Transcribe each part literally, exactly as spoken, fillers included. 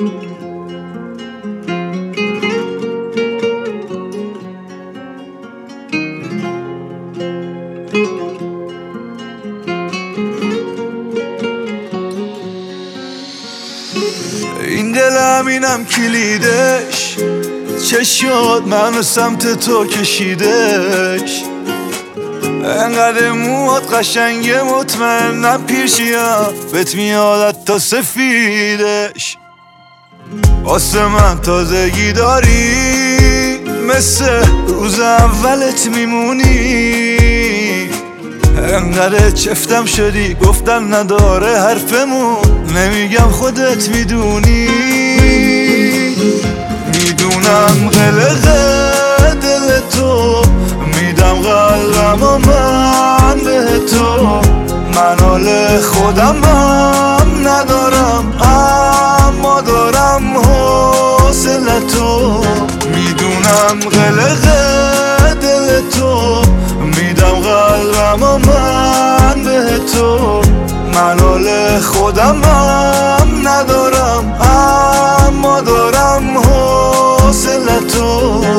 این دلم اینم کلیدش، چه شد منو سمت تو کشیدش. انقدر موات قشنگه مطمئنم پیشیم بهت میاد تا سفیدش. واسه من تازگی داری، مثل روز اولت میمونی. انقدر چفتم شدی گفتن نداره حرفمون، نمیگم خودت میدونی. میدونم قلقه دل تو، میدم قلبم و من به تو. من حال خودمم ندارم اما دارم حوصلتو. میدونم قلقه دل تو، میدم قلبم و من به تو. من حال خودمم ندارم اما دارم حوصلتو.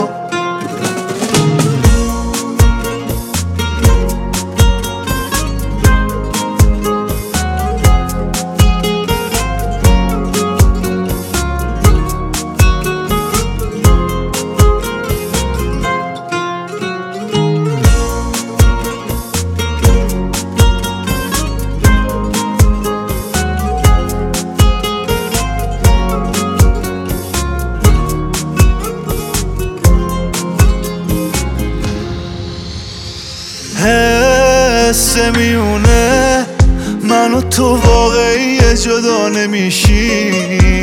حس میونه من و تو واقعی جدا نمیشی.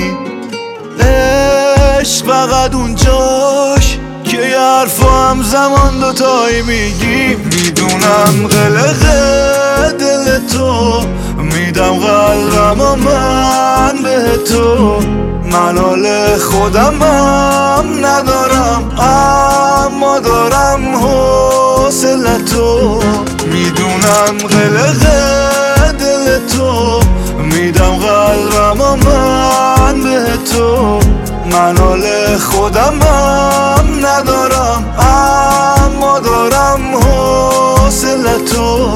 عشق فقط اونجاش که یه حرف هم زمان دوتایی میگی. میدونم قلقه دل تو، میدم قلبم و من به تو. من حال خودمم ندارم اما دارم حوصلتو. میدونم قلقه دل تو، میدم قلبم و من به تو. من حال خودمم ندارم اما دارم حوصلتو.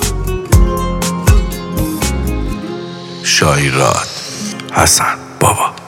شایرات حسن بابا.